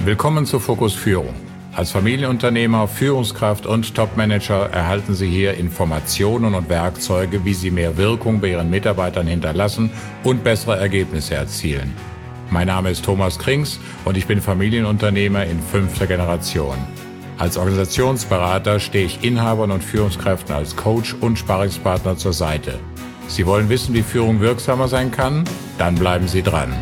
Willkommen zu Fokus Führung. Als Familienunternehmer, Führungskraft und Topmanager erhalten Sie hier Informationen und Werkzeuge, wie Sie mehr Wirkung bei Ihren Mitarbeitern hinterlassen und bessere Ergebnisse erzielen. Mein Name ist Thomas Krings und ich bin Familienunternehmer in 5. Generation. Als Organisationsberater stehe ich Inhabern und Führungskräften als Coach und Sparringspartner zur Seite. Sie wollen wissen, wie Führung wirksamer sein kann? Dann bleiben Sie dran.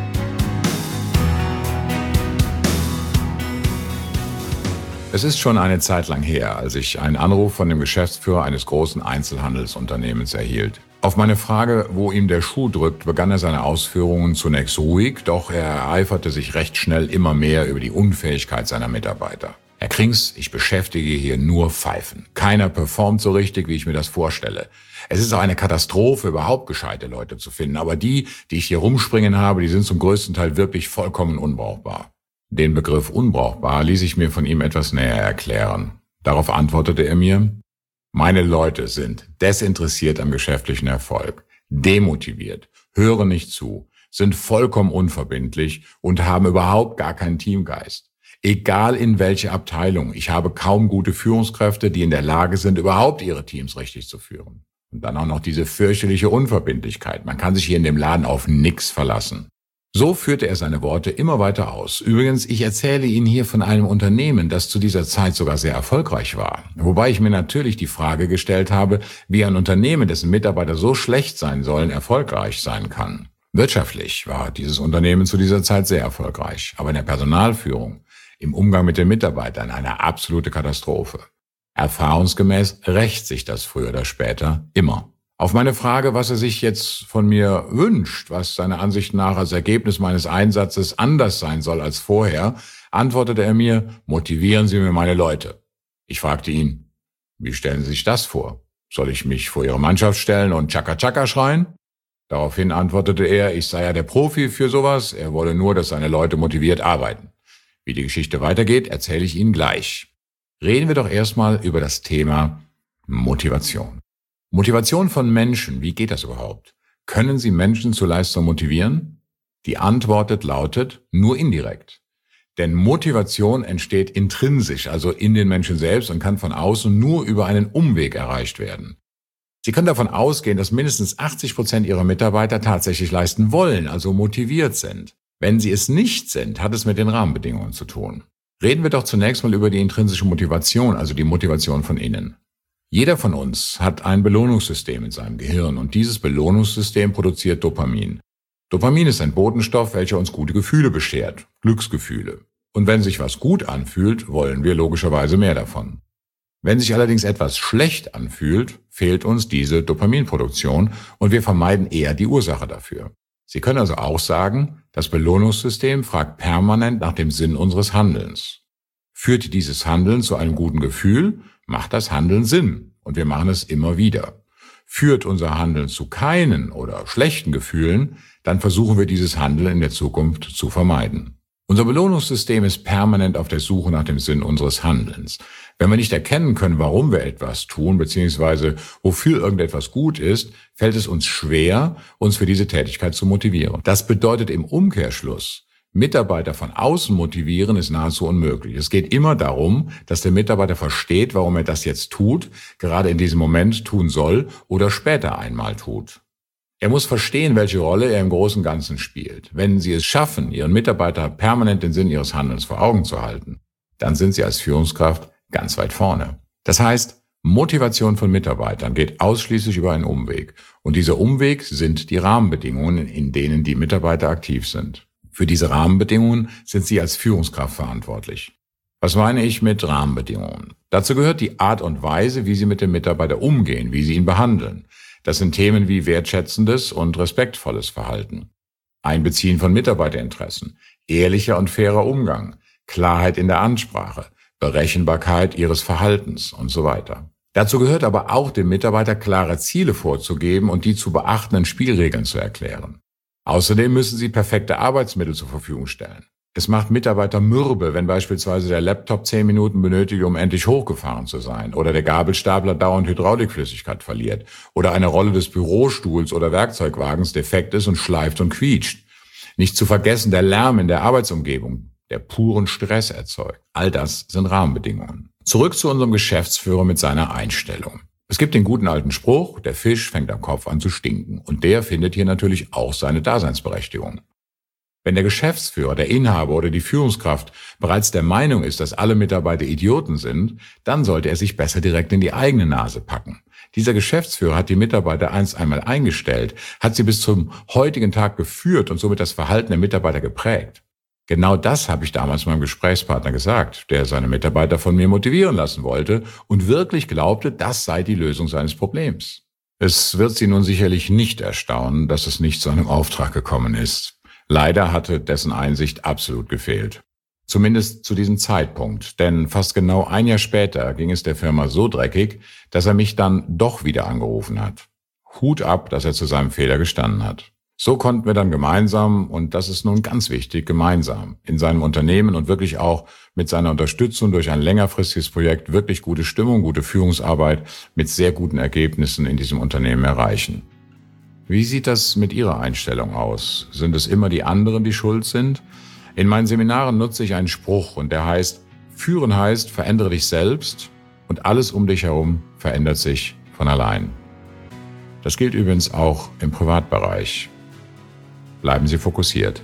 Es ist schon eine Zeit lang her, als ich einen Anruf von dem Geschäftsführer eines großen Einzelhandelsunternehmens erhielt. Auf meine Frage, wo ihm der Schuh drückt, begann er seine Ausführungen zunächst ruhig, doch er ereiferte sich recht schnell immer mehr über die Unfähigkeit seiner Mitarbeiter. Herr Krings, ich beschäftige hier nur Pfeifen. Keiner performt so richtig, wie ich mir das vorstelle. Es ist auch eine Katastrophe, überhaupt gescheite Leute zu finden, aber die ich hier rumspringen habe, die sind zum größten Teil wirklich vollkommen unbrauchbar. Den Begriff unbrauchbar ließ ich mir von ihm etwas näher erklären. Darauf antwortete er mir: Meine Leute sind desinteressiert am geschäftlichen Erfolg, demotiviert, hören nicht zu, sind vollkommen unverbindlich und haben überhaupt gar keinen Teamgeist. Egal in welche Abteilung, ich habe kaum gute Führungskräfte, die in der Lage sind, überhaupt ihre Teams richtig zu führen. Und dann auch noch diese fürchterliche Unverbindlichkeit. Man kann sich hier in dem Laden auf nichts verlassen. So führte er seine Worte immer weiter aus. Übrigens, ich erzähle Ihnen hier von einem Unternehmen, das zu dieser Zeit sogar sehr erfolgreich war. Wobei ich mir natürlich die Frage gestellt habe, wie ein Unternehmen, dessen Mitarbeiter so schlecht sein sollen, erfolgreich sein kann. Wirtschaftlich war dieses Unternehmen zu dieser Zeit sehr erfolgreich, aber in der Personalführung, im Umgang mit den Mitarbeitern eine absolute Katastrophe. Erfahrungsgemäß rächt sich das früher oder später immer. Auf meine Frage, was er sich jetzt von mir wünscht, was seiner Ansicht nach als Ergebnis meines Einsatzes anders sein soll als vorher, antwortete er mir: Motivieren Sie mir meine Leute. Ich fragte ihn: Wie stellen Sie sich das vor? Soll ich mich vor Ihre Mannschaft stellen und Chaka Chaka schreien? Daraufhin antwortete er, ich sei ja der Profi für sowas, er wolle nur, dass seine Leute motiviert arbeiten. Wie die Geschichte weitergeht, erzähle ich Ihnen gleich. Reden wir doch erstmal über das Thema Motivation. Motivation von Menschen, wie geht das überhaupt? Können Sie Menschen zur Leistung motivieren? Die Antwort lautet: nur indirekt. Denn Motivation entsteht intrinsisch, also in den Menschen selbst, und kann von außen nur über einen Umweg erreicht werden. Sie können davon ausgehen, dass mindestens 80% Ihrer Mitarbeiter tatsächlich leisten wollen, also motiviert sind. Wenn sie es nicht sind, hat es mit den Rahmenbedingungen zu tun. Reden wir doch zunächst mal über die intrinsische Motivation, also die Motivation von innen. Jeder von uns hat ein Belohnungssystem in seinem Gehirn und dieses Belohnungssystem produziert Dopamin. Dopamin ist ein Botenstoff, welcher uns gute Gefühle beschert, Glücksgefühle. Und wenn sich was gut anfühlt, wollen wir logischerweise mehr davon. Wenn sich allerdings etwas schlecht anfühlt, fehlt uns diese Dopaminproduktion und wir vermeiden eher die Ursache dafür. Sie können also auch sagen, das Belohnungssystem fragt permanent nach dem Sinn unseres Handelns. Führt dieses Handeln zu einem guten Gefühl, macht das Handeln Sinn und wir machen es immer wieder. Führt unser Handeln zu keinen oder schlechten Gefühlen, dann versuchen wir dieses Handeln in der Zukunft zu vermeiden. Unser Belohnungssystem ist permanent auf der Suche nach dem Sinn unseres Handelns. Wenn wir nicht erkennen können, warum wir etwas tun, beziehungsweise wofür irgendetwas gut ist, fällt es uns schwer, uns für diese Tätigkeit zu motivieren. Das bedeutet im Umkehrschluss: Mitarbeiter von außen motivieren ist nahezu unmöglich. Es geht immer darum, dass der Mitarbeiter versteht, warum er das jetzt tut, gerade in diesem Moment tun soll oder später einmal tut. Er muss verstehen, welche Rolle er im großen und Ganzen spielt. Wenn Sie es schaffen, Ihren Mitarbeiter permanent den Sinn Ihres Handelns vor Augen zu halten, dann sind Sie als Führungskraft ganz weit vorne. Das heißt, Motivation von Mitarbeitern geht ausschließlich über einen Umweg. Und dieser Umweg sind die Rahmenbedingungen, in denen die Mitarbeiter aktiv sind. Für diese Rahmenbedingungen sind Sie als Führungskraft verantwortlich. Was meine ich mit Rahmenbedingungen? Dazu gehört die Art und Weise, wie Sie mit dem Mitarbeiter umgehen, wie Sie ihn behandeln. Das sind Themen wie wertschätzendes und respektvolles Verhalten, Einbeziehen von Mitarbeiterinteressen, ehrlicher und fairer Umgang, Klarheit in der Ansprache, Berechenbarkeit Ihres Verhaltens und so weiter. Dazu gehört aber auch, dem Mitarbeiter klare Ziele vorzugeben und die zu beachtenden Spielregeln zu erklären. Außerdem müssen Sie perfekte Arbeitsmittel zur Verfügung stellen. Es macht Mitarbeiter mürbe, wenn beispielsweise der Laptop 10 Minuten benötigt, um endlich hochgefahren zu sein, oder der Gabelstapler dauernd Hydraulikflüssigkeit verliert, oder eine Rolle des Bürostuhls oder Werkzeugwagens defekt ist und schleift und quietscht. Nicht zu vergessen der Lärm in der Arbeitsumgebung. der puren Stress erzeugt. All das sind Rahmenbedingungen. Zurück zu unserem Geschäftsführer mit seiner Einstellung. Es gibt den guten alten Spruch, der Fisch fängt am Kopf an zu stinken. Und der findet hier natürlich auch seine Daseinsberechtigung. Wenn der Geschäftsführer, der Inhaber oder die Führungskraft bereits der Meinung ist, dass alle Mitarbeiter Idioten sind, dann sollte er sich besser direkt in die eigene Nase packen. Dieser Geschäftsführer hat die Mitarbeiter einst einmal eingestellt, hat sie bis zum heutigen Tag geführt und somit das Verhalten der Mitarbeiter geprägt. Genau das habe ich damals meinem Gesprächspartner gesagt, der seine Mitarbeiter von mir motivieren lassen wollte und wirklich glaubte, das sei die Lösung seines Problems. Es wird Sie nun sicherlich nicht erstaunen, dass es nicht zu einem Auftrag gekommen ist. Leider hatte dessen Einsicht absolut gefehlt. Zumindest zu diesem Zeitpunkt, denn fast genau ein Jahr später ging es der Firma so dreckig, dass er mich dann doch wieder angerufen hat. Hut ab, dass er zu seinem Fehler gestanden hat. So konnten wir dann gemeinsam, und das ist nun ganz wichtig, gemeinsam in seinem Unternehmen und wirklich auch mit seiner Unterstützung durch ein längerfristiges Projekt wirklich gute Stimmung, gute Führungsarbeit mit sehr guten Ergebnissen in diesem Unternehmen erreichen. Wie sieht das mit Ihrer Einstellung aus? Sind es immer die anderen, die schuld sind? In meinen Seminaren nutze ich einen Spruch und der heißt, führen heißt, verändere dich selbst und alles um dich herum verändert sich von allein. Das gilt übrigens auch im Privatbereich. Bleiben Sie fokussiert.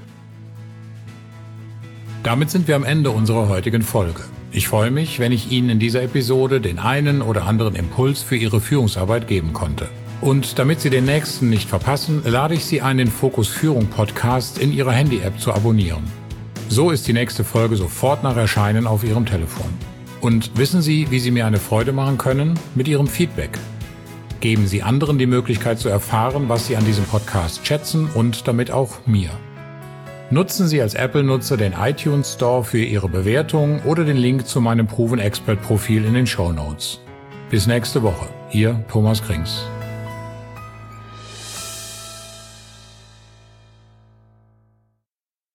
Damit sind wir am Ende unserer heutigen Folge. Ich freue mich, wenn ich Ihnen in dieser Episode den einen oder anderen Impuls für Ihre Führungsarbeit geben konnte. Und damit Sie den nächsten nicht verpassen, lade ich Sie ein, den Fokus Führung Podcast in Ihrer Handy-App zu abonnieren. So ist die nächste Folge sofort nach Erscheinen auf Ihrem Telefon. Und wissen Sie, wie Sie mir eine Freude machen können? Mit Ihrem Feedback. Geben Sie anderen die Möglichkeit zu erfahren, was Sie an diesem Podcast schätzen und damit auch mir. Nutzen Sie als Apple-Nutzer den iTunes Store für Ihre Bewertung oder den Link zu meinem Proven Expert Profil in den Shownotes. Bis nächste Woche. Ihr Thomas Krings.